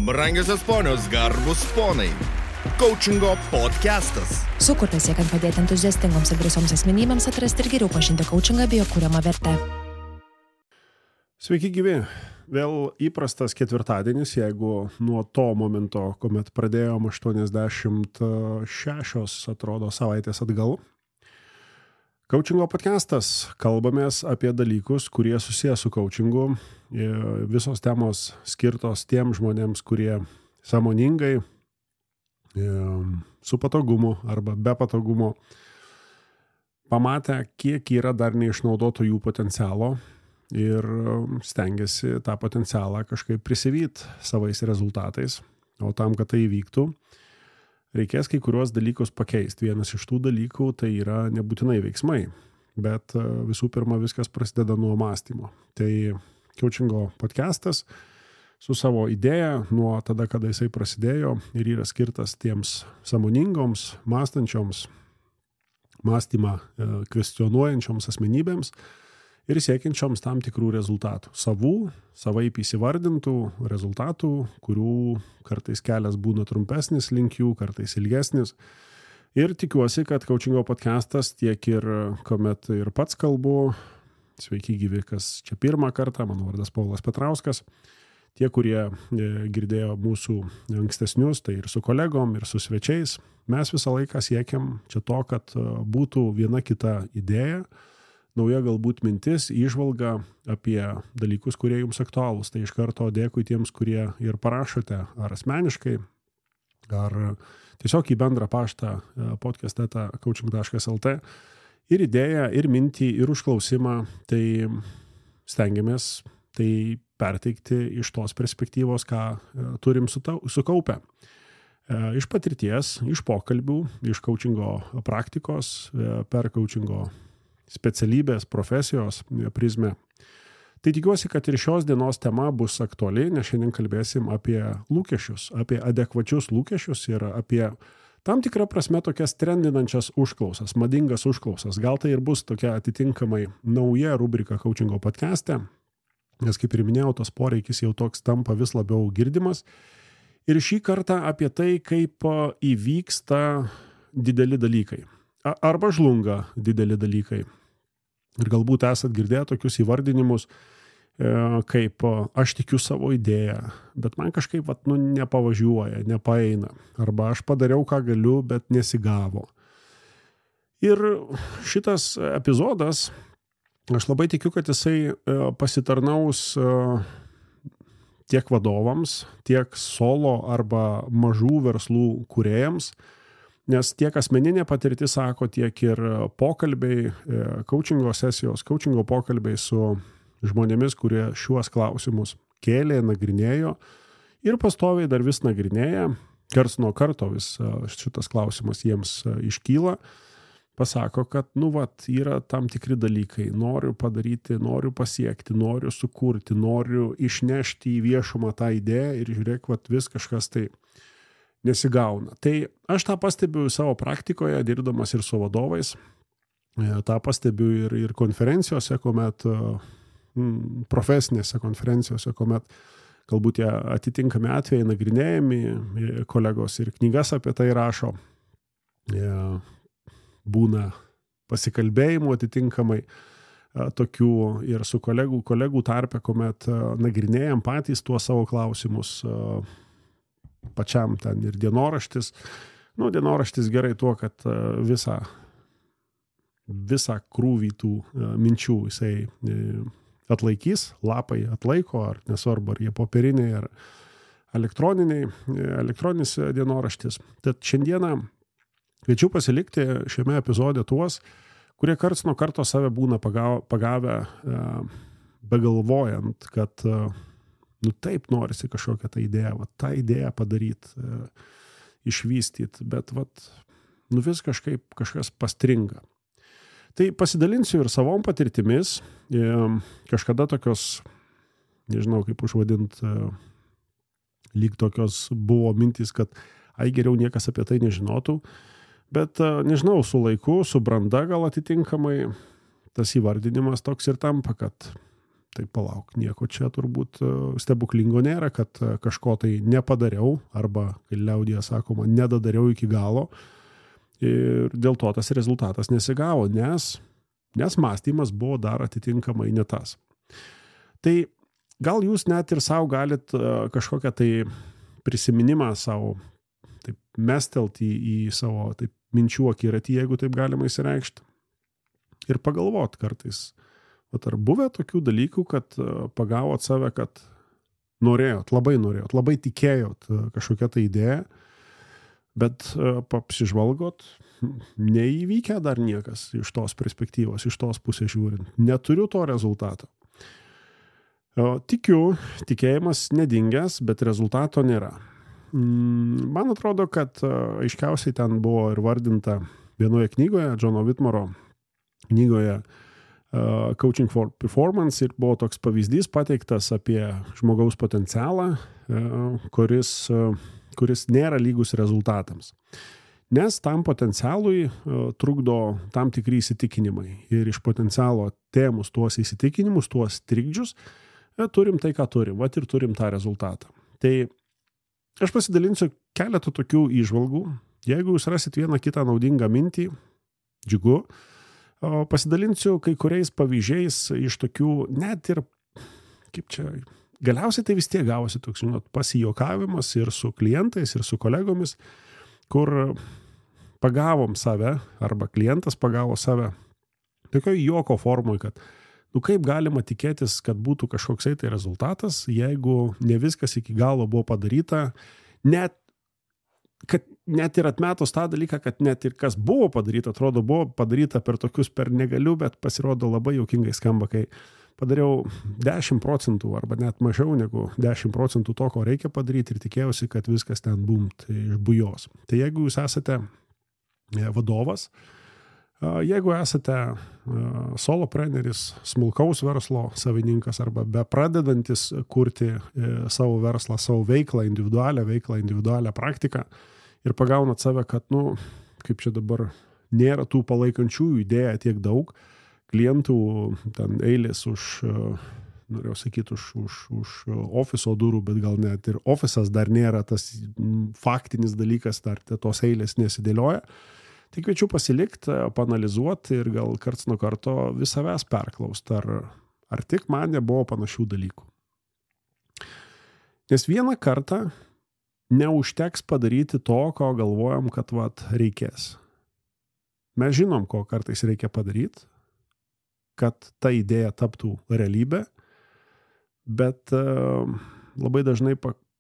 Brangiosios ponios, garbus ponai. Coachingo podcastas. Sukurtas siekiant padėti entuziastingoms ir drąsioms asmenybėms atrasti ir geriau pažinti coachingą bei jo kuriamą vertę. Sveiki gyvi. Vėl įprastas ketvirtadienis, jeigu nuo to momento, kuomet pradėjom 86, atrodo, savaitės atgal. Coachingo podcastas. Kalbamės apie dalykus, kurie susiję su coachingu. Visos temos skirtos tiem žmonėms, kurie sąmoningai, su patogumu arba be patogumo pamatę, kiek yra dar neišnaudoto jų potencialo ir stengiasi tą potencialą kažkaip prisivyti savais rezultatais. O tam, kad tai įvyktų, reikės kai kuriuos dalykus pakeisti. Vienas iš tų dalykų tai yra nebūtinai veiksmai, bet visų pirma viskas prasideda nuo mąstymo. Tai coachingo podcastas su savo idėja nuo tada, kada jisai prasidėjo ir yra skirtas tiems sąmoningoms, mąstančioms, mąstymą kvestionuojančioms asmenybėms ir siekiančioms tam tikrų rezultatų. Savaip įsivardintų rezultatų, kurių kartais kelias būna trumpesnis link jų, kartais ilgesnis. Ir tikiuosi, kad coachingo podcastas tiek ir kuomet ir pats kalbu, sveiki gyvi, kas čia pirmą kartą, mano vardas Paulas Petrauskas, tie, kurie girdėjo mūsų ankstesnius, tai ir su kolegom, ir su svečiais, mes visą laiką siekiam čia to, kad būtų viena kita idėja, nauja galbūt mintis, įžvalga apie dalykus, kurie jums aktualūs. Tai iš karto dėkui tiems, kurie ir parašote ar asmeniškai, ar tiesiog į bendrą paštą podcast.coaching.lt ir idėją, ir mintį, ir užklausimą. Tai stengiamės tai perteikti iš tos perspektyvos, ką turim sukaupę. Iš patirties, iš pokalbių, iš coachingo praktikos, per coachingo specialybės, profesijos prizmę. Tai tikiuosi, kad ir šios dienos tema bus aktuali, nes šiandien kalbėsim apie lūkesčius, apie adekvačius lūkesčius ir apie tam tikrą prasme tokias trendinančias užklausas, madingas užklausas. Gal tai ir bus tokia atitinkamai nauja rubrika coachingo podcaste, nes kaip ir minėjau, tos poreikis jau toks tampa vis labiau girdimas. Ir šį kartą apie tai, kaip įvyksta dideli dalykai. Arba žlunga dideli dalykai. Ir galbūt esat girdėję tokius įvardinimus, kaip aš tikiu savo idėją, bet man kažkaip nepavažiuoja, nepaeina. Arba aš padariau, ką galiu, bet nesigavo. Ir šitas epizodas, aš labai tikiu, kad jisai pasitarnaus tiek vadovams, tiek solo arba mažų verslų kūrėjams, nes tiek asmeninė patirtis sako, tiek ir pokalbiai, coachingo sesijos, coachingo pokalbiai su žmonėmis, kurie šiuos klausimus kėlė, nagrinėjo ir pastoviai dar vis nagrinėja, karts nuo karto vis šitas klausimas jiems iškyla, pasako, kad yra tam tikri dalykai, noriu padaryti, noriu pasiekti, noriu sukurti, noriu išnešti į viešumą tą idėją ir žiūrėk, vis kažkas tai nesigauna. Tai aš tą pastebiu savo praktikoje, dirbdamas ir su vadovais, tą pastebiu ir konferencijose, kuomet profesinėse konferencijose, kuomet galbūt tie atitinkami atvejai nagrinėjami, kolegos ir knygas apie tai rašo, būna pasikalbėjimų atitinkamai tokių ir su kolegų tarpe, kuomet nagrinėjam patys tuos savo klausimus, pačiam ten ir dienoraštis. Dienoraštis gerai tuo, kad visą krūvį tų minčių jisai atlaikys, lapai atlaiko, ar nesvarbu, ar jie popieriniai, ar elektroninis dienoraštis. Tad šiandieną kviečiu pasilikti šiame epizode tuos, kurie karts nuo karto save būna pagavę, begalvojant, kad taip norisi kažkokią tą idėją padaryti, išvystyti, bet vis kažkas pastringa. Tai pasidalinsiu ir savom patirtimis, kažkada tokios, nežinau kaip užvadint, lyg tokios buvo mintys, kad geriau niekas apie tai nežinotų, bet nežinau, su laiku, su branda gal atitinkamai, tas įvardinimas toks ir tampa, kad tai palauk, nieko čia turbūt stebuklingo nėra, kad kažko tai nepadariau, arba, kai liaudyje sakoma, nedadariau iki galo, ir dėl to tas rezultatas nesigavo, nes mąstymas buvo dar atitinkamai ne tas. Tai gal jūs net ir savo galit kažkokią tai prisiminimą savo taip mestelti į savo taip minčių akiratį, jeigu taip galima įsireikšti, ir pagalvot kartais. Ar buvę tokių dalykų, kad pagavot save, kad labai tikėjot kažkokią tą idėją, bet apsižvalgot, neįvykę dar niekas iš tos perspektyvos, iš tos pusės žiūrint. Neturiu to rezultato. Tikiu, tikėjimas nedingęs, bet rezultato nėra. Man atrodo, kad aiškiausiai ten buvo ir vardinta vienoje knygoje, Džono Whitmoro knygoje Coaching for Performance, ir buvo toks pavyzdys pateiktas apie žmogaus potencialą, kuris nėra lygus rezultatams. Nes tam potencialui trukdo tam tikri įsitikinimai. Ir iš potencialo tėmus tuos įsitikinimus, tuos trikdžius, turim tai, ką turim. Vat ir turim tą rezultatą. Tai aš pasidalinsiu keletą tokių įžvalgų. Jeigu jūs rasit vieną kitą naudingą mintį, džiugu, pasidalinsiu kai kuriais pavyzdžiais iš tokių, net ir, kaip čia, galiausiai tai vis tiek gavosi toks, pasijuokavimas ir su klientais, ir su kolegomis, kur pagavom save, arba klientas pagavo save, tokio juoko formoje, kad, kaip galima tikėtis, kad būtų kažkoksai tai rezultatas, jeigu ne viskas iki galo buvo padaryta, net ir atmetus tą dalyką, kad net ir kas buvo padaryta, atrodo, buvo padaryta per tokius per negaliu, bet pasirodo labai juokingai skamba, kai padariau 10% arba net mažiau negu 10% to, ko reikia padaryti, ir tikėjausi, kad viskas ten bumt iš bujos. Tai jeigu jūs esate vadovas, jeigu esate solopreneris, smulkaus verslo savininkas arba bepradedantis kurti savo verslą, savo veiklą, individualią praktiką, ir pagaunat save, kad, kaip čia dabar nėra tų palaikančiųjų idėją tiek daug, klientų ten eilės norėjau sakyti, už ofiso durų, bet gal net ir ofisas dar nėra tas faktinis dalykas, dar tos eilės nesidėlioja. Tai kviečiu pasilikti, paanalizuoti ir gal karts nuo karto vis savęs perklausti, ar tik man nebuvo panašių dalykų. Nes vieną kartą neužteks padaryti to, ko galvojam, kad reikės. Mes žinom, ko kartais reikia padaryti, kad ta idėja taptų realybė, bet labai dažnai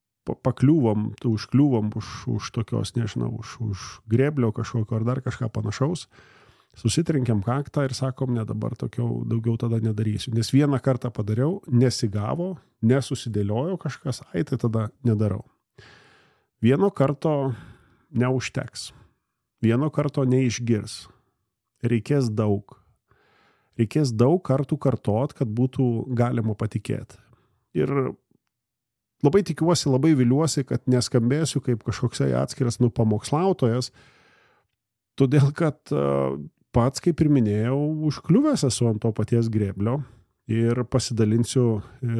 užkliūvam už tokios, nežinau, už grėblio kažkokio ar dar kažką panašaus, susitrinkiam kaktą ir sakom, ne dabar daugiau tada nedarysiu. Nes vieną kartą padariau, nesigavo, nesusidėliojo kažkas, tai tada nedarau. Vieno karto neužteks. Vieno karto neišgirs. Reikės daug. Reikės daug kartų kartot, kad būtų galima patikėti. Ir labai tikiuosi, labai viliuosi, kad neskambėsiu kaip kažkoksai atskiras pamokslautojas, todėl kad pats, kaip ir minėjau, užkliuvęs esu ant to paties grėblio ir pasidalinsiu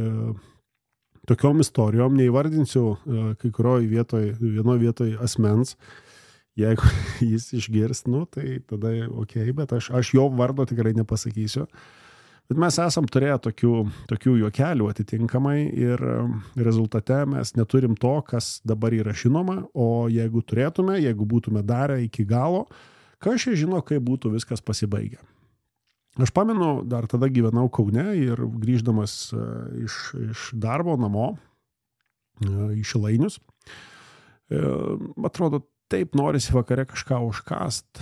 tokiom istorijom, neįvardinsiu kai vienoje vietoje asmens, jeigu jis išgirs, tai tada bet aš jo vardo tikrai nepasakysiu. Bet mes esam turėję tokių juokelių atitinkamai ir rezultate mes neturim to, kas dabar yra žinoma, o jeigu turėtume, jeigu būtume darę iki galo, kas čia žino, kaip būtų viskas pasibaigę. Aš pamenu, dar tada gyvenau Kaune ir grįždamas iš darbo namo į Šilainius, atrodo, taip norisi vakare kažką užkast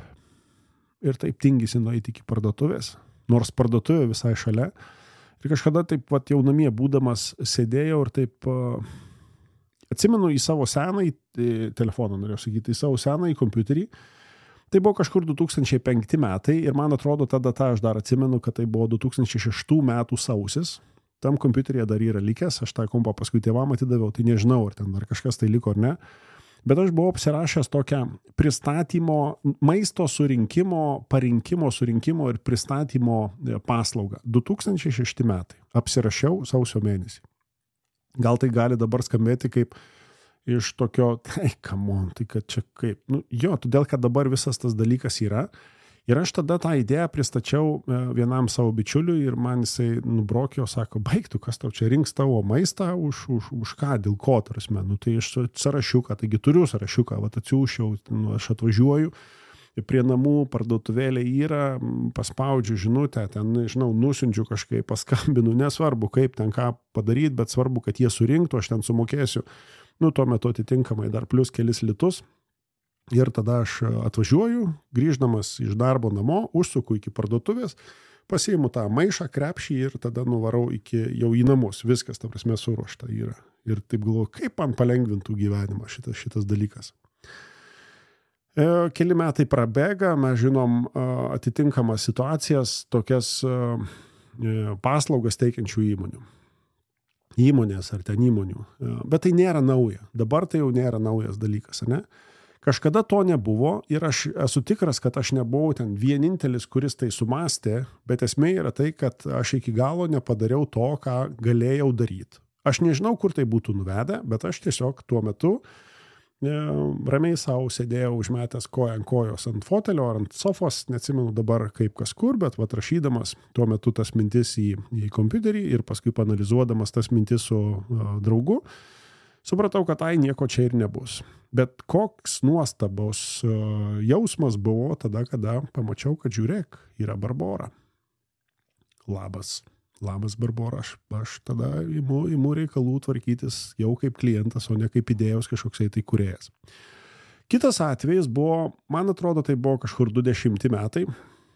ir taip tingisi nueiti iki parduotuvės, nors parduotuvė visai šalia. Ir kažkada taip jau namie būdamas sėdėjau ir taip atsimenu į savo senąjį telefoną, norėjau sakyti, į savo senąjį kompiuterį. Tai buvo kažkur 2005 metai ir man atrodo, ta data aš dar atsimenu, kad tai buvo 2006 metų sausis. Tam kompiuteryje dar yra likęs, aš tą kompą paskui tėvam atidaviau, tai nežinau, ar ten dar kažkas tai liko ar ne. Bet aš buvau apsirašęs tokią pristatymo, maisto parinkimo, surinkimo ir pristatymo paslaugą. 2006 metai. Apsirašiau sausio mėnesį. Gal tai gali dabar skambėti kaip iš tokio, tai kad čia kaip. Todėl, kad dabar visas tas dalykas yra. Ir aš tada tą idėją pristačiau vienam savo bičiuliui ir man jisai nubrokio, sako, baigtų, kas tau čia rinks tavo maistą, už ką, dėl ko, tarsi. Tai aš sąrašiuką, taigi turiu sąrašiuką, atsiųsčiau, aš atvažiuoju, prie namų parduotuvėlė yra, paspaudžiu žinutę, ten, nežinau, nusiunčiu kažkaip, paskambinu, nesvarbu, kaip ten ką padaryti, bet svarbu, kad jie surinktų, aš ten sumokėsiu, tuo metu atitinkamai dar plus kelis litus. Ir tada aš atvažiuoju, grįždamas iš darbo namo, užsuku iki parduotuvės, pasiimu tą maišą, krepšį ir tada nuvarau jau į namus. Viskas, ta prasme, suruošta yra. Ir taip galvoju, kaip man palengvintų gyvenimą šitas dalykas. Keli metai prabėga, mes žinom atitinkamas situacijas, tokias paslaugas teikiančių įmonių. Įmonės ar ten įmonių. Bet tai nėra nauja. Dabar tai jau nėra naujas dalykas, ne? Kažkada to nebuvo ir aš esu tikras, kad aš nebuvau ten vienintelis, kuris tai sumastė, bet esmė yra tai, kad aš iki galo nepadariau to, ką galėjau daryti. Aš nežinau, kur tai būtų nuvedę, bet aš tiesiog tuo metu ramiai savo sėdėjau užmetęs koją ant kojos ant fotelio ar ant sofos, neatsimenu dabar kaip kas kur, bet rašydamas tuo metu tas mintis į kompiuterį ir paskui panalizuodamas tas mintis su draugu, supratau, kad nieko čia ir nebus. Bet koks nuostabos jausmas buvo tada, kada pamačiau, kad žiūrėk, yra Barbora. Labas Barbora, aš tada imu reikalų tvarkytis jau kaip klientas, o ne kaip idėjos kažkoksai tai kūrėjas. Kitas atvejis buvo, man atrodo, tai buvo kažkur 20 metai.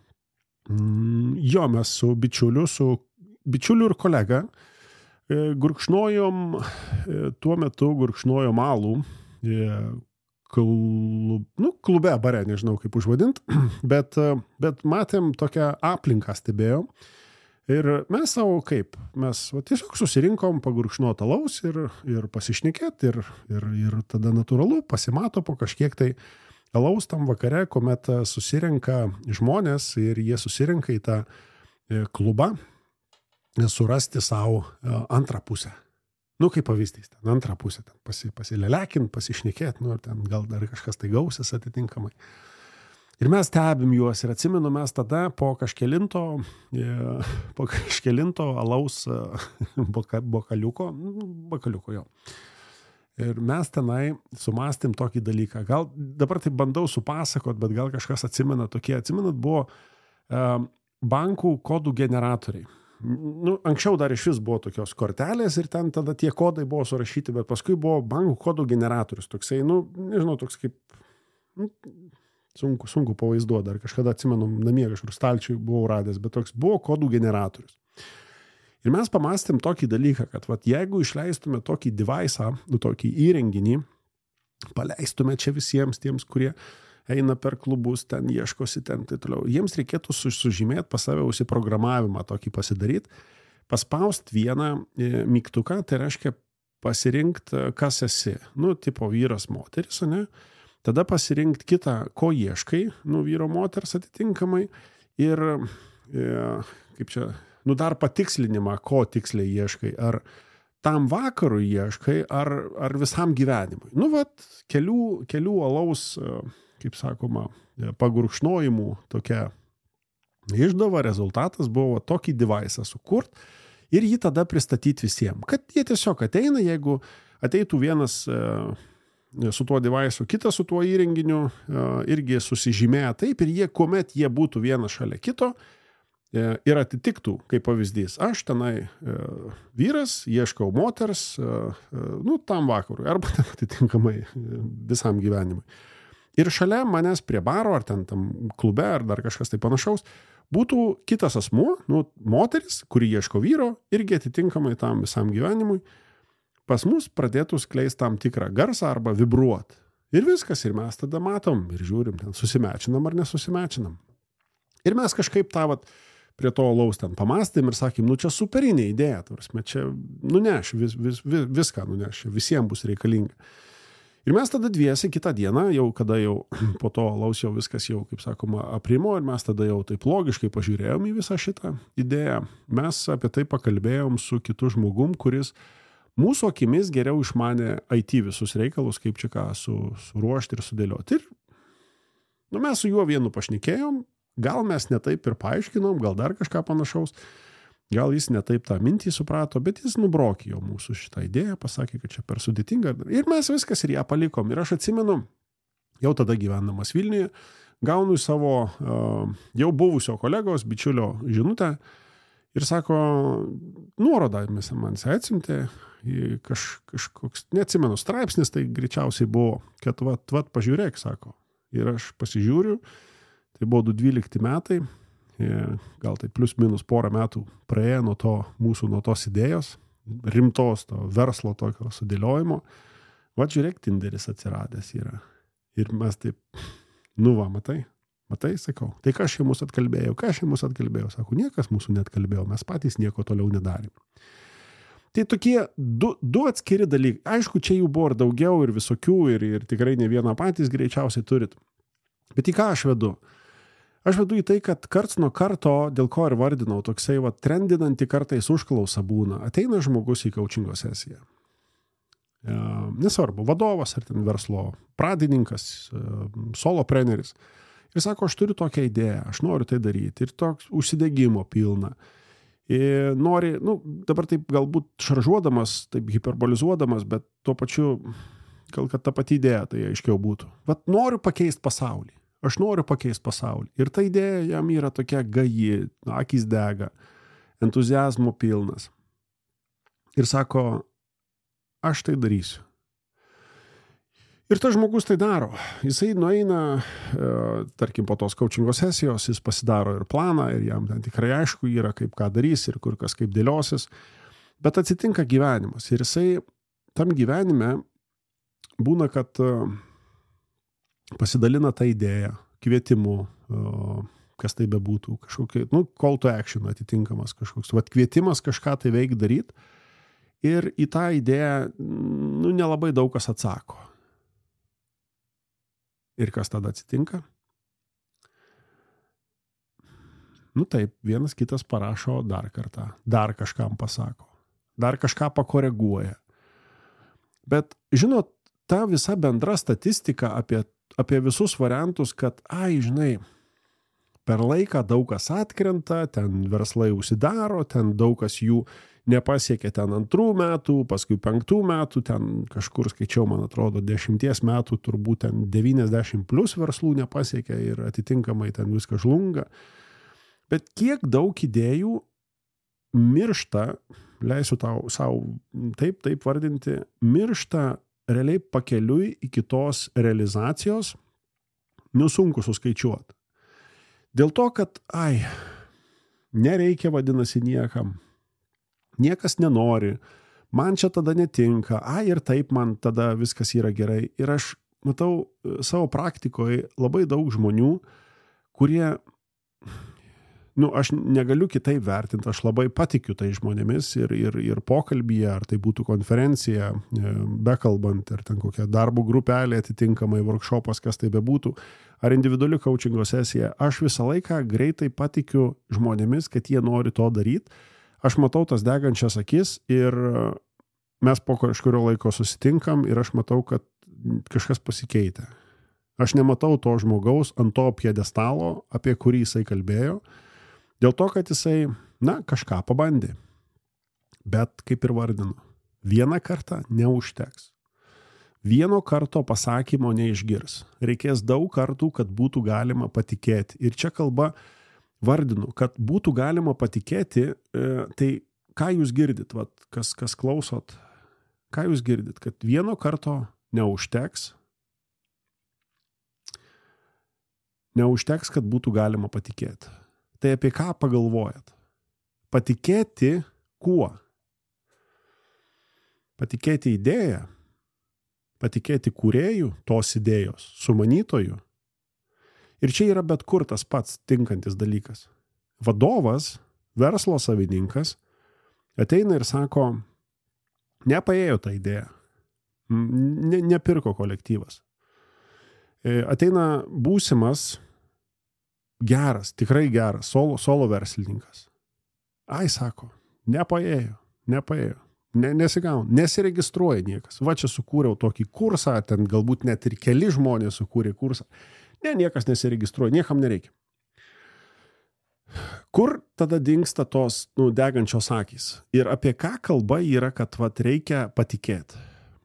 Mes su bičiuliu ir kolega gurkšnojom, tuo metu gurkšnojom alų, klube, bare, nežinau kaip užvadint, bet matėm tokią aplinką stebėjom ir mes savo tiesiog susirinkom pagurkšnot alaus ir pasišnekėt ir tada natūralu pasimato po kažkiek tai alaus tam vakare, kuomet susirenka žmonės ir jie susirenka į tą klubą surasti savo antrą pusę. Kaip pavyzdys, ten antrą pusę, ten pasilelekint, pasišnekėt, ir ten gal dar kažkas tai gausis atitinkamai. Ir mes stebim juos ir atsimenu mes tada po kažkelinto alaus bokaliuko jo. Ir mes tenai sumastėm tokį dalyką. Gal dabar tai bandau supasakot, bet gal kažkas atsimenat, buvo bankų kodų generatoriai. Anksčiau dar iš vis buvo tokios kortelės ir ten tada tie kodai buvo surašyti, bet paskui buvo bankų kodų generatorius. Toksai, nežinau, toks kaip, sunku pavaizduoti, dar kažkada atsimenu, namie kažkur stalčiui buvau radęs, bet toks buvo kodų generatorius. Ir mes pamastėm tokį dalyką, kad jeigu išleistume tokį device'ą, tokį įrenginį, paleistume čia visiems tiems, kurie eina per klubus, ten ieškosi, ten tai toliau. Jiems reikėtų sužymėti pas save užsiprogramavimą tokį pasidaryti, paspaust vieną mygtuką, tai reiškia pasirinkti, kas esi. Tipo vyras, moteris, ne? Tada pasirinkti kitą, ko ieškai, vyro, moters atitinkamai ir, kaip čia, dar patikslinimą, ko tiksliai ieškai. Ar tam vakarui ieškai, ar visam gyvenimui. Kelių alaus, kaip sakoma, pagurkšnojimų tokia išdava, rezultatas buvo tokį device'ą sukurt ir jį tada pristatyti visiems. Kad jie tiesiog ateina, jeigu ateitų vienas su tuo device'u, kitas su tuo įrenginiu, irgi susižymėję taip ir kuomet jie būtų vienas šalia kito ir atitiktų, kaip pavyzdys, aš tenai vyras, ieškau moters, tam vakarui, arba atitinkamai visam gyvenimui. Ir šalia manęs prie baro, ar ten tam klube, ar dar kažkas tai panašaus, būtų kitas asmuo, moteris, kuri ieško vyro, irgi atitinkamai tam visam gyvenimui, pas mus pradėtų skleisti tam tikrą garsą arba vibruot. Ir viskas, ir mes tada matom, ir žiūrim, ten susimečinam ar nesusimečinam. Ir mes kažkaip tą prie to alaus ten pamastėm ir sakėm, čia superinė idėja, čia nuneš, viską nuneš, visiems bus reikalinga. Ir mes tada dviesi kitą dieną, jau kada jau po to alaus jau viskas jau, kaip sakoma, aprimo, ir mes tada jau taip logiškai pažiūrėjom į visą šitą idėją. Mes apie tai pakalbėjom su kitu žmogum, kuris mūsų akimis geriau išmanė IT visus reikalus, kaip čia ką suruošti ir sudėlioti. Ir mes su juo vienu pašnekėjom, gal mes ne taip ir paaiškinom, gal dar kažką panašaus. Gal jis ne taip tą mintį suprato, bet jis nubrokėjo mūsų šitą idėją, pasakė, kad čia per sudėtinga. Ir mes viskas ir ją palikom. Ir aš atsimenu, jau tada gyvenamas Vilniuje, gaunu savo jau buvusio kolegos, bičiulio žinutę ir sako, nuorodą mes man atsiuntė, kažkoks, neatsimenu, straipsnis, tai greičiausiai buvo, kad vat pažiūrėk, sako. Ir aš pasižiūriu, tai buvo 2012 metai, gal tai plius minus porą metų praėjo nuo tos idėjos, rimtos to verslo tokio sudėliojimo. Va, žiūrėk, Tinderis atsiradęs yra. Ir mes taip, matai, sakau, tai ką aš mus atkalbėjau, sako, niekas mūsų neatkalbėjo, mes patys nieko toliau nedarėm. Tai tokie du atskiri dalykai. Aišku, čia jų buvo ir daugiau, ir visokių, ir tikrai ne vieną patys greičiausiai turit. Bet į ką aš vedu? Aš vedu į tai, kad karts nuo karto, dėl ko ir vardinau, toksai trendinanti kartais užklausa būna. Ateina žmogus į coachingo sesiją. Nesvarbu, vadovas ar ten verslo pradininkas, solopreneris. Ir sako, aš turiu tokią idėją, aš noriu tai daryti. Ir toks užsidegimo pilna. Ir nori, dabar taip galbūt šaržuodamas, taip hiperbolizuodamas, bet tuo pačiu, gal kad ta pati idėja tai aiškiau būtų. Vat noriu pakeisti pasaulį. Aš noriu pakeisti pasaulį. Ir ta idėja jam yra tokia gaji, akys dega, entuziazmo pilnas. Ir sako, aš tai darysiu. Ir tas žmogus tai daro. Jisai nueina, tarkim, po tos coachingo sesijos, jis pasidaro ir planą, ir jam ten tikrai aišku yra, kaip ką darys, ir kur kas kaip dėliosis. Bet atsitinka gyvenimas. Ir jisai tam gyvenime būna, kad pasidalina tą idėją, kvietimu, kas tai bebūtų, kažkokia, call to action atitinkamas kažkoks, kvietimas kažką tai veik daryti, ir į tą idėją, nelabai daug kas atsako. Ir kas tada atsitinka? Taip, vienas kitas parašo dar kartą, dar kažkam pasako, dar kažką pakoreguoja. Bet, žinot, ta visa bendra statistika apie visus variantus, kad, žinai, per laiką daug kas atkrenta, ten verslai užsidaro, ten daug kas jų nepasiekė ten 2 metų, paskui 5 metų, ten kažkur skaičiau, man atrodo, 10 metų turbūt ten 90 plus verslų nepasiekė ir atitinkamai ten viskas žlunga. Bet kiek daug idėjų miršta, leisiu tau savo taip vardinti, miršta realiai pakeliui iki tos realizacijos, sunku suskaičiuoti. Dėl to, kad, nereikia vadinasi niekam, niekas nenori, man čia tada netinka, ir taip man tada viskas yra gerai. Ir aš matau savo praktikoje labai daug žmonių, kurie, aš negaliu kitaip vertinti, aš labai patikiu tai žmonėmis ir pokalbyje, ar tai būtų konferencija, bekalbant, ar ten kokia darbo grupelė atitinkamai, workshopas, kas tai bebūtų, ar individuali coachingo sesija, aš visą laiką greitai patikiu žmonėmis, kad jie nori to daryti. Aš matau tas degančias akis ir mes po kažkurio laiko susitinkam ir aš matau, kad kažkas pasikeitė. Aš nematau to žmogaus ant to pjedestalo, apie kurį jisai kalbėjo, dėl to, kad jisai, kažką pabandė. Bet, kaip ir vardinu, vieną kartą neužteks. Vieno karto pasakymo neišgirs. Reikės daug kartų, kad būtų galima patikėti. Ir čia kalba, vardinu, kad būtų galima patikėti, tai ką jūs girdit, kas klausot, ką jūs girdit, kad vieno karto neužteks, kad būtų galima patikėti. Tai apie ką pagalvojat? Patikėti kuo? Patikėti idėją? Patikėti kūrėjų tos idėjos, sumanytojų? Ir čia yra bet kur tas pats tinkantis dalykas. Vadovas, verslo savininkas ateina ir sako, nepaėjo ta idėja. Nepirko kolektyvas. Ateina būsimas geras, tikrai geras, solo verslininkas. Sako, nepaėjo. Nesigauna, nesiregistruoja niekas. Va čia sukūriau tokį kursą, ten galbūt net ir keli žmonės sukūrė kursą. Niekas nesiregistruoja, niekam nereikia. Kur tada dingsta tos degančios akys? Ir apie ką kalba yra, kad reikia patikėti?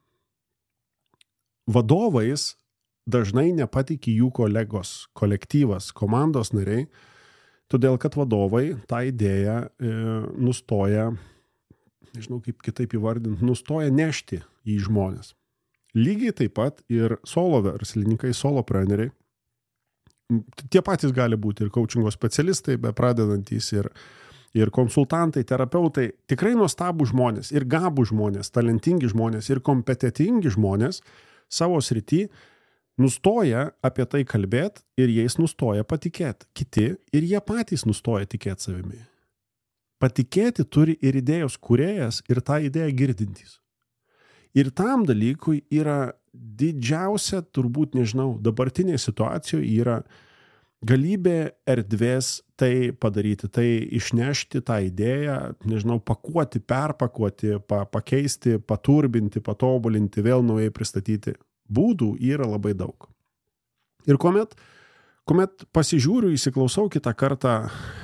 Vadovais dažnai nepatiki jų kolegos, kolektyvas, komandos nariai, todėl kad vadovai tą idėją nustoja, nežinau kaip kitaip įvardinti, nustoja nešti į žmonės. Lygiai taip pat ir solo verslininkai, solopreneriai, tie patys gali būti ir coachingo specialistai, bepradedantys ir konsultantai, terapeutai, tikrai nuostabų žmonės, ir gabų žmonės, talentingi žmonės, ir kompetentingi žmonės savo srity nustoja apie tai kalbėti ir jais nustoja patikėti. Kiti ir jie patys nustoja tikėti savimi. Patikėti turi ir idėjos kūrėjas, ir tą idėją girdintys. Ir tam dalykui yra didžiausia, turbūt, nežinau, dabartinė situacijoje yra galybė erdvės tai padaryti, tai išnešti tą idėją, nežinau, pakuoti, perpakuoti, pakeisti, paturbinti, patobulinti, vėl naujai pristatyti. Būdų yra labai daug. Ir kuomet pasižiūriu, įsiklausau kitą kartą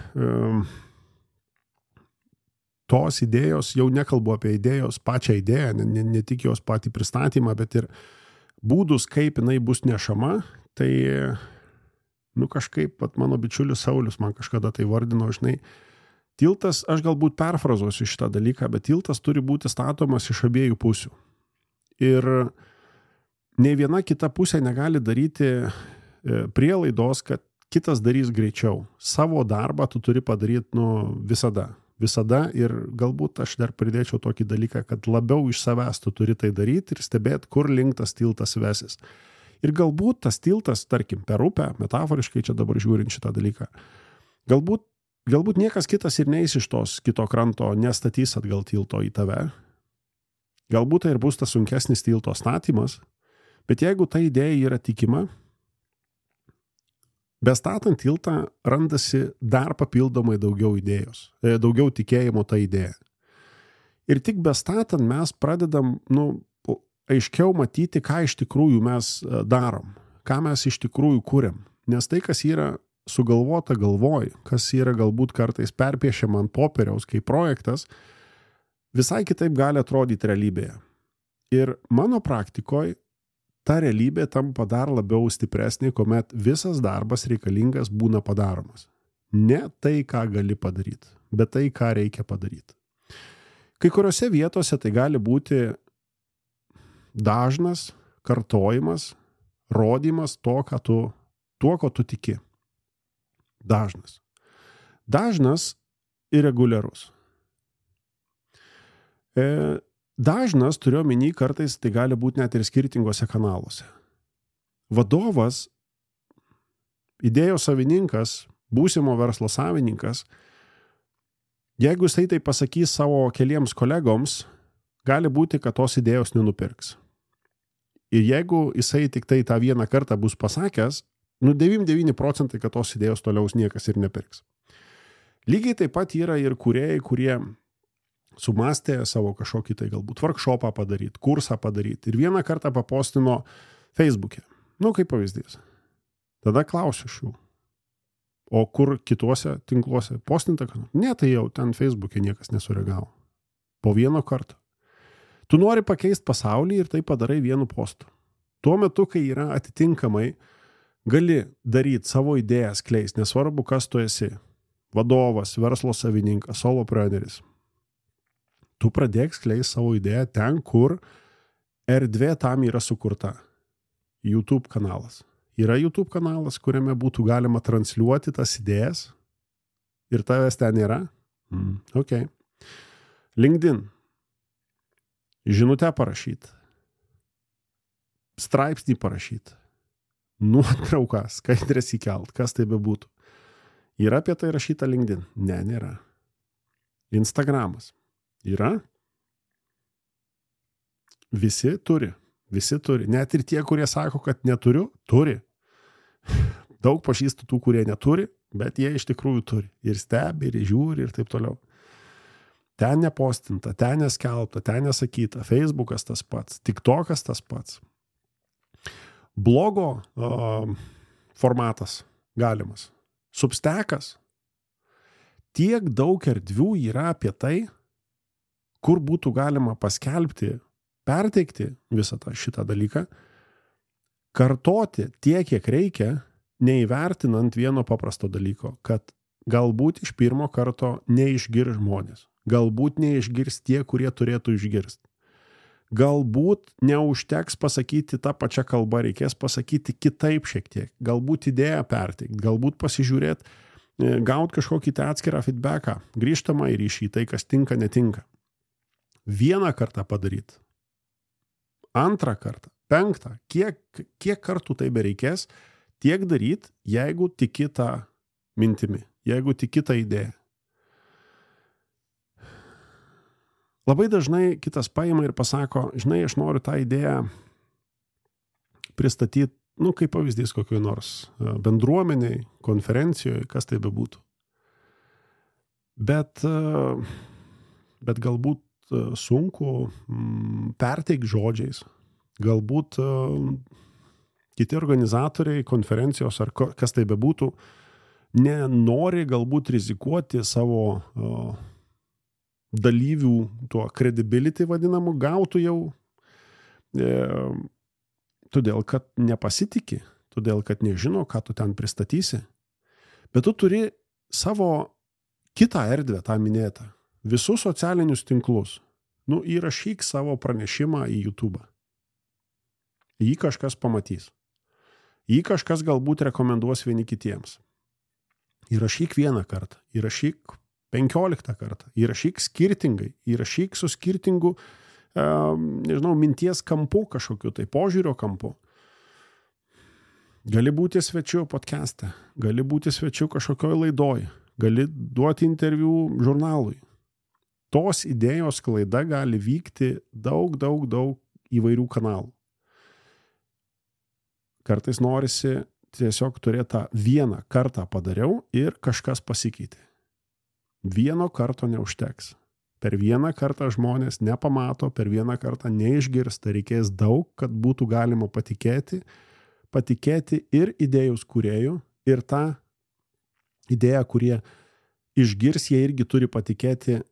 tos idėjos, jau nekalbu apie idėjos, pačią idėją, ne tik jos patį pristatymą, bet ir būdus, kaip jinai bus nešama, tai kažkaip, mano bičiulis Saulius man kažkada tai vardino, tiltas, aš galbūt perfrazuosiu šitą dalyką, bet tiltas turi būti statomas iš abiejų pusių. Ir nei viena kita pusė negali daryti prielaidos, kad kitas darys greičiau. Savo darbą tu turi padaryti visada ir galbūt aš dar pridėčiau tokį dalyką, kad labiau iš savęs tu turi tai daryti ir stebėti, kur link tas tiltas vesis. Ir galbūt tas tiltas, tarkim, per upę, metaforiškai čia dabar žiūrint šitą dalyką, galbūt niekas kitas ir neis iš tos kito kranto, nestatys atgal tilto į tave. Galbūt tai ir bus tas sunkesnis tilto statymas, bet jeigu ta idėja yra tikima, bestatant tiltą randasi dar papildomai daugiau idėjos, daugiau tikėjimo tą idėją. Ir tik bestatant mes pradedam, aiškiau matyti, ką iš tikrųjų mes darom, ką mes iš tikrųjų kūrėm. Nes tai, kas yra sugalvota galvoj, kas yra galbūt kartais perpiešiama ant popieriaus kaip projektas, visai kitaip gali atrodyti realybėje. Ir mano praktikoje ta realybė tampa dar labiau stipresnė, kuomet visas darbas reikalingas būna padaromas. Ne tai, ką gali padaryti, bet tai, ką reikia padaryti. Kai kuriuose vietose tai gali būti dažnas kartojimas, rodymas to, ko tu tiki. Dažnas ir reguliarus. Dažnas, turiu omeny, kartais tai gali būti net ir skirtingose kanaluose. Vadovas, idėjos savininkas, būsimo verslo savininkas, jeigu jisai tai pasakys savo keliems kolegoms, gali būti, kad tos idėjos nenupirks. Ir jeigu jisai tik tai tą vieną kartą bus pasakęs, 99%, kad tos idėjos toliau niekas ir nepirks. Lygiai taip pat yra ir kūrėjai, kurie sumastė savo kažkokį tai galbūt workshopą padaryti, kursą padaryti ir vieną kartą papostino Facebook'e. Kaip pavyzdys. Tada klausiu iš jų. O kur kituose tinkluose postinta? Ne, tai jau ten Facebook'e niekas nesureagavo. Po vieno karto. Tu nori pakeisti pasaulį ir tai padarai vienu postu. Tuo metu, kai yra atitinkamai, gali daryti savo idėją skleis, nesvarbu, kas tu esi. Vadovas, verslo savininkas, solopreneris. Tu pradėk skleis savo idėją ten, kur erdvė tam yra sukurta. YouTube kanalas. Yra YouTube kanalas, kuriame būtų galima transliuoti tas idėjas ir tavęs ten yra? Ok. LinkedIn. Žinutę parašyti. Straipsnį parašyti. Nuotrauką, skaidrės įkelt, kas tai bebūtų. Yra apie tai rašyta LinkedIn? Ne, nėra. Instagramas. Yra? Visi turi. Visi turi. Net ir tie, kurie sako, kad neturiu, turi. Daug pažįstu tų, kurie neturi, bet jie iš tikrųjų turi. Ir stebi, ir žiūri, ir taip toliau. Ten nepostinta, ten neskelbta, ten nesakyta. Facebookas tas pats, TikTokas tas pats. Blogo formatas galimas. Substackas. Tiek daug erdvių yra apie tai, kur būtų galima paskelbti, perteikti visą šitą dalyką, kartoti tiek, kiek reikia, neįvertinant vieno paprasto dalyko, kad galbūt iš pirmo karto neišgirs žmonės, galbūt neišgirs tie, kurie turėtų išgirsti. Galbūt neužteks pasakyti tą pačią kalbą, reikės pasakyti kitaip šiek tiek, galbūt idėją perteikti, galbūt pasižiūrėti, gauti kažkokį atskirą feedbacką, grįžtamą į ryšį, tai kas tinka, netinka. Vieną kartą padaryti, antrą kartą, penktą, kiek kartų tai bereikės, tiek daryti, jeigu tiki tą mintimi, jeigu tiki tą idėją. Labai dažnai kitas paima ir pasako, žinai, aš noriu tą idėją pristatyti, kaip pavyzdys kokioj nors bendruomeniai, konferencijoje, kas tai bebūtų. Bet galbūt sunku perteikti žodžiais. Galbūt kiti organizatoriai konferencijos ar kas tai bebūtų nenori galbūt rizikuoti savo dalyvių tuo credibility vadinamu gautų jau todėl, kad nepasitiki, todėl, kad nežino, ką tu ten pristatysi. Bet tu turi savo kitą erdvę, tą minėtą. Visus socialinius tinklus. Įrašyk savo pranešimą į YouTube. Jį kažkas pamatys. Jį kažkas galbūt rekomenduos vieni kitiems. Įrašyk vieną kartą, įrašyk 15 kartą, įrašyk skirtingai, įrašyk su skirtingu, minties kampu kažkokiu, tai požiūrio kampu. Gali būti svečiu podcast'e, gali būti svečiu kažkokioj laidoj, gali duoti interviu žurnalui. Tos idėjos klaida gali vykti daug įvairių kanalų. Kartais norisi tiesiog turėti tą vieną kartą padariau ir kažkas pasikeitė. Vieno karto neužteks. Per vieną kartą žmonės nepamato, per vieną kartą neišgirsta, reikės daug, kad būtų galima patikėti ir idėjos kūrėjų, ir tą idėją, kurie išgirs, jie irgi turi patikėti,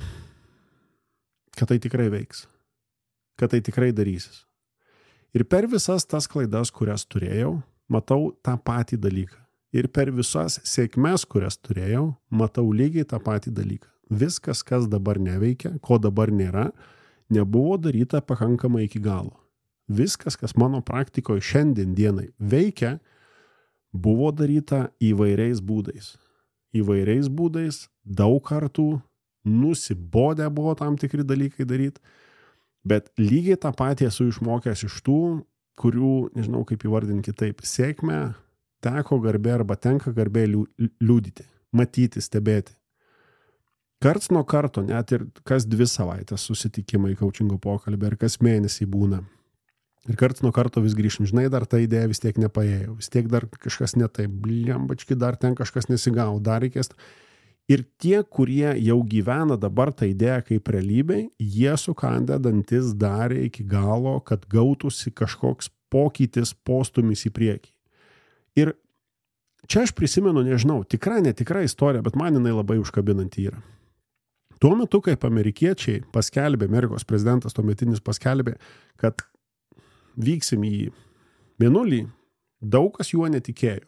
kad tai tikrai veiks, kad tai tikrai darysis. Ir per visas tas klaidas, kurias turėjau, matau tą patį dalyką. Ir per visas sėkmes, kurias turėjau, matau lygiai tą patį dalyką. Viskas, kas dabar neveikia, ko dabar nėra, nebuvo daryta pakankamai iki galo. Viskas, kas mano praktikoje šiandien dienai veikia, buvo daryta įvairiais būdais. Įvairiais būdais, daug kartų, nusibodę buvo tam tikri dalykai daryti, bet lygiai tą patį esu išmokęs iš tų, kurių, nežinau kaip įvardinti kitaip, sėkmę teko garbė arba tenka garbė liudyti, matyti, stebėti. Karts nuo karto, net ir kas 2 savaitės susitikimai coachingo pokalbė, ir kas mėnesį būna. Ir karts nuo karto vis grįžim, žinai, dar ta idėja vis tiek nepaėjo, vis tiek dar kažkas ne taip, blembački, dar ten kažkas nesigavo, dar reikės. Ir tie, kurie jau gyvena dabar tą idėją kaip realybėj, jie sukandę dantis darė iki galo, kad gautųsi kažkoks pokytis, postumis į priekį. Ir čia aš prisimenu, nežinau, tikra, netikra istorija, bet man jinai labai užkabinanti yra. Tuo metu, kaip amerikiečiai paskelbė, Amerikos prezidentas tuometinis paskelbė, kad vyksim į Mėnulį, daug kas juo netikėjo.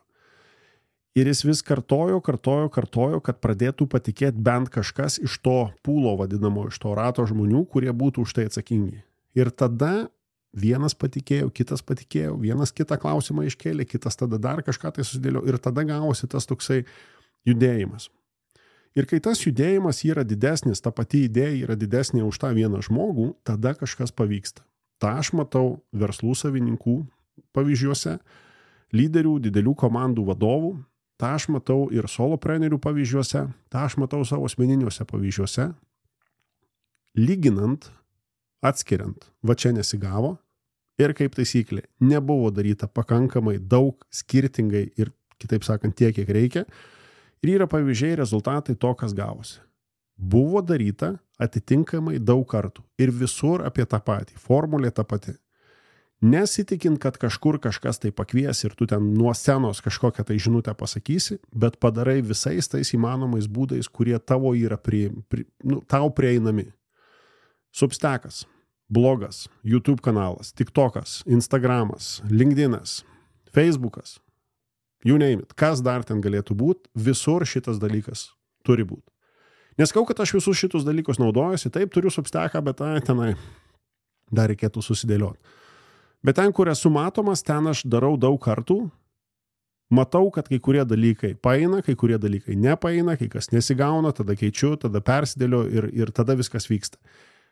Ir jis vis kartojo, kad pradėtų patikėti bent kažkas iš to pūlo vadinamo, iš to rato žmonių, kurie būtų už tai atsakingi. Ir tada vienas patikėjo, kitas patikėjo, vienas kitą klausimą iškėlė, kitas tada dar kažką tai susidėlio ir tada gavosi tas toksai judėjimas. Ir kai tas judėjimas yra didesnis, ta pati idėja yra didesnė už tą vieną žmogų, tada kažkas pavyksta. Ta aš matau verslų savininkų pavyzdžiuose, lyderių, didelių komandų vadovų, tą aš matau ir soloprenerių pavyzdžiuose, tą aš matau savo asmeniniuose pavyzdžiuose, lyginant, atskiriant, va čia nesigavo ir kaip taisyklė nebuvo daryta pakankamai daug skirtingai ir, kitaip sakant, tiek, kiek reikia. Ir yra pavyzdžiai rezultatai to, kas gavosi. Buvo daryta atitinkamai daug kartų ir visur apie tą patį. Formulė ta pati. Nesitikint, kad kažkur kažkas tai pakvies ir tu ten nuo scenos kažkokią tai žinutę pasakysi, bet padarai visais tais įmanomais būdais, kurie tavo yra tau prieinami. Substackas, blogas, YouTube kanalas, TikTokas, Instagramas, LinkedInas, Facebookas, you name it. Kas dar ten galėtų būti, visur šitas dalykas turi būti. Neskau, kad aš visus šitus dalykus naudojuosi, taip, turiu Substacką, bet tenai dar reikėtų susidėlioti. Bet ten, kur esu matomas, ten aš darau daug kartų, matau, kad kai kurie dalykai paeina, kai kurie dalykai nepaeina, kai kas nesigauna, tada keičiu, tada persidėliu ir tada viskas vyksta.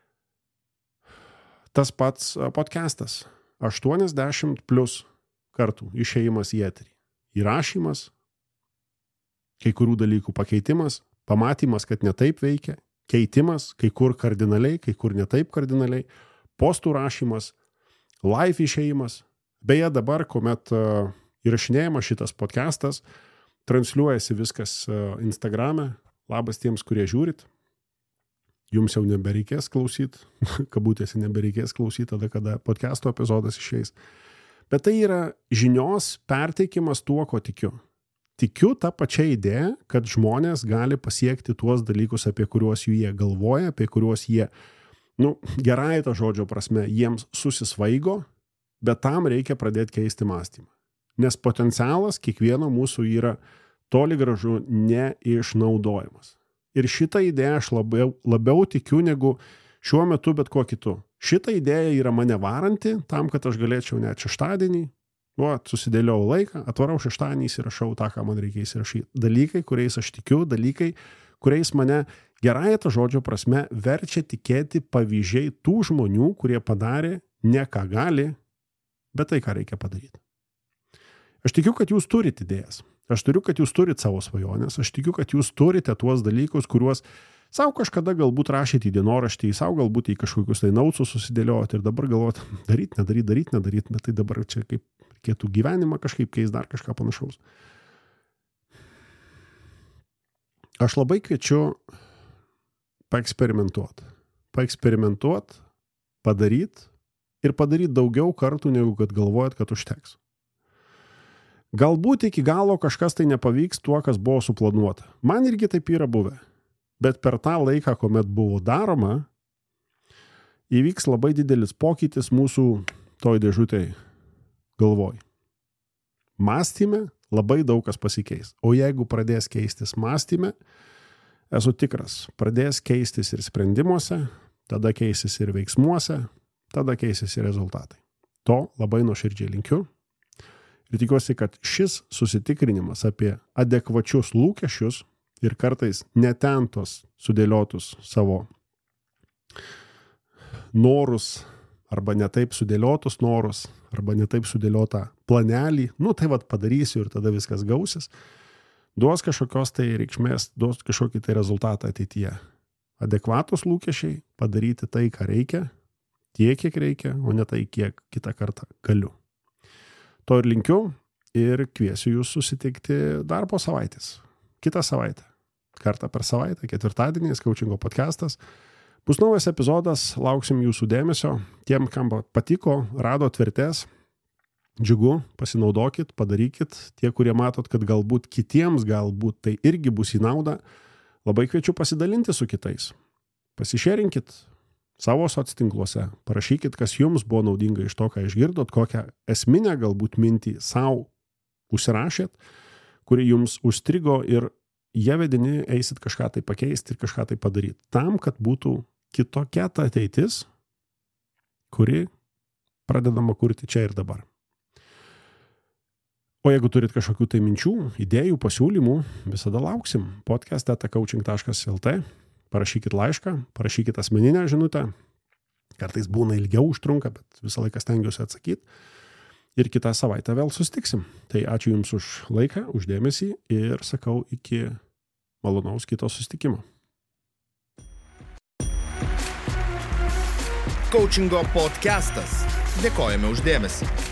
Tas pats podcastas. 80 plus kartų išėjimas į eterį. Įrašymas, kai kurių dalykų pakeitimas, pamatymas, kad ne taip veikia, keitimas, kai kur kardinaliai, kai kur ne taip kardinaliai, postų rašymas, live išėjimas. Beje, dabar, kuomet įrašinėjama šitas podcastas, transliuojasi viskas Instagrame. Labas tiems, kurie žiūrit. Jums jau nebereikės klausyti, kabutėse nebereikės klausyti tada, kada podcasto epizodas išeis. Bet tai yra žinios perteikimas tuo, ko tikiu. Tikiu tą pačią idėją, kad žmonės gali pasiekti tuos dalykus, apie kuriuos jie galvoja, apie kuriuos jie gerai to žodžio prasme, jiems susisvaigo, bet tam reikia pradėti keisti mąstymą. Nes potencialas kiekvieno mūsų yra toli gražu neišnaudojimas. Ir šitą idėją aš labiau tikiu negu šiuo metu bet kuo kitu. Šitą idėją yra mane varanti tam, kad aš galėčiau net šeštadienį, susidėliau laiką, atvarau šeštadienį, įsirašau tą, ką man reikia įsirašyti. Dalykai, kuriais aš tikiu, dalykai, kuriais mane gerąją to žodžio prasme verčia tikėti pavyzdžiai tų žmonių, kurie padarė ne ką gali, bet tai, ką reikia padaryti. Aš tikiu, kad jūs turite idėjas. Aš tikiu, kad jūs turite savo svajonės. Aš tikiu, kad jūs turite tuos dalykus, kuriuos savo kažkada galbūt rašyti į dienoraštį, savo galbūt į kažkokius tai nausus susidėlioti ir dabar galvoti, daryt, nedaryt, bet tai dabar čia kaip reikėtų gyvenimą kažkaip keis, dar kažką panašaus. Aš labai kviečiu paeksperimentuoti, padaryti ir padaryti daugiau kartų, negu kad galvojat, kad užteks. Galbūt iki galo kažkas tai nepavyks tuo, kas buvo suplanuota. Man irgi taip yra buvę. Bet per tą laiką, kuomet buvo daroma, įvyks labai didelis pokytis mūsų toj dėžutėj galvoj. Mąstyme labai daug kas pasikeis. O jeigu pradės keistis mąstyme, esu tikras, pradės keistis ir sprendimuose, tada keisis ir veiksmuose, tada keisis ir rezultatai. To labai nuoširdžiai linkiu. Ir tikiuosi, kad šis susitikrinimas apie adekvačius lūkesčius ir kartais netentos sudėliotus savo norus, arba netaip sudėliotus norus, arba netaip sudėliotą planelį, tai padarysiu ir tada viskas gausis, duos kažkokios tai reikšmės, duos kažkokį tai rezultatą ateityje. Adekvatus lūkesčiai, padaryti tai, ką reikia, tiek, kiek reikia, o ne tai, kiek kitą kartą galiu. To ir linkiu ir kviesiu jūs susitikti dar po savaitės. Kitą savaitę. Kartą per savaitę, ketvirtadieniais, Coachingo podcastas. Bus naujas epizodas, lauksim jūsų dėmesio. Tiem, kam patiko, radot vertės, džiugu, pasinaudokit, padarykit. Tie, kurie matot, kad galbūt kitiems, galbūt tai irgi bus į naudą, labai kviečiu pasidalinti su kitais. Pasišerinkit savo socitinkluose, parašykit, kas jums buvo naudinga iš to, ką išgirdot, kokią esminę galbūt mintį savo užsirašėt, kuri jums užstrigo ir jie vedini eisit kažką tai pakeisti ir kažką tai padaryti. Tam, kad būtų kitokia ta ateitis, kuri pradedama kurti čia ir dabar. O jeigu turit kažkokių tai minčių, idėjų, pasiūlymų, visada lauksim. podcast@coaching.lt. Parašykit laišką, parašykit asmeninę žinutę. Kartais būna ilgiau užtrunka, bet visą laiką stengiuosi atsakyti. Ir kitą savaitę vėl susitiksim. Tai ačiū Jums už laiką, už dėmesį ir sakau iki malonaus kito susitikimo. Coachingo podcastas. Dėkojame už dėmesį.